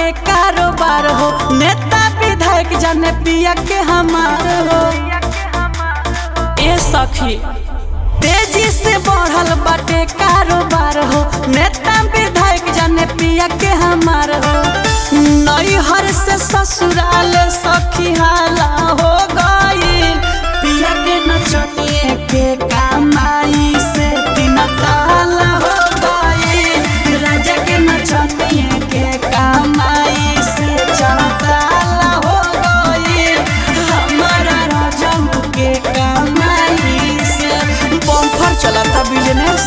बाटे कारोबार हो, नेता विधायक जाने पिया के हमार हो। ए सखी तेजी से बढ़ल बाटे कारोबार हो, नेता विधायक जाने पिया के हमार हो। नैहर से ससुराल सखी हाला हो गईल, पिया के नचनिए के कमाई से दिन ताला हो गईल। राजा के नचनिए के कमाई से चौताला हो गईल, हमारा राजा के कमाई से। बम्फर चलता बिजनेस,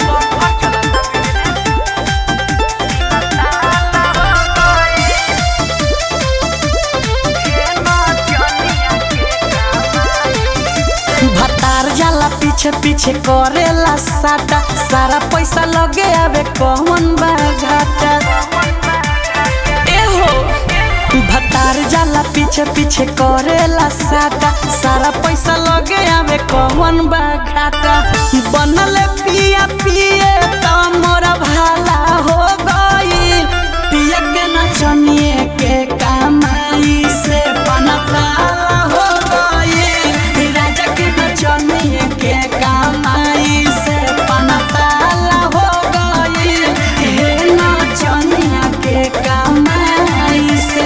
भतार जाला पीछे पीछे करेला साटा, सारा पैसा लगे आवे कौन बा घाटा। ए हो भतार जाला पीछे पीछे करेला साटा, सारा पैसा लगे आवे कौन बा घाटा। बनल पिया पिए तो मोरा भाला हो गईल, पिया के नचनिए के कमाई से बनताला हो गईल। राजा के नचनिए के कमाई से बनताला हो गईल, हे नचनिया के कमाई से।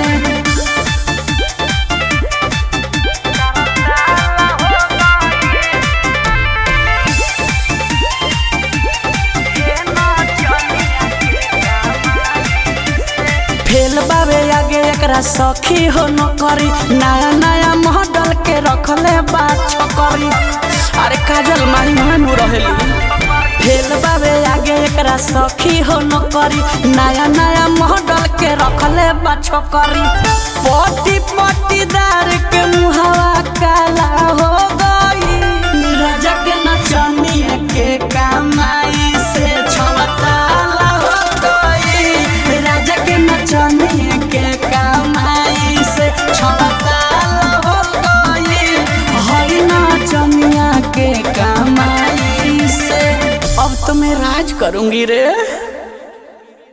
फेल बाबे आगे एकरा सखी हो नौकरी, नया नया मॉडल के रखले बा छोकरी। अरे काजल माही मानू रहेली। फेल बाबे आगे एकरा सखी हो नौकरी, नया नया मॉडल के रखले बा छोकरी। पटी पटीदार के मुहावा काला हो गई, राजा के नचनिए के कमाई से छवताला हो गई। राजा के नचनिए के कमाई से छवताला हो गई, हई नचनिया के कमाई से। अब तो मैं राज करूंगी रे।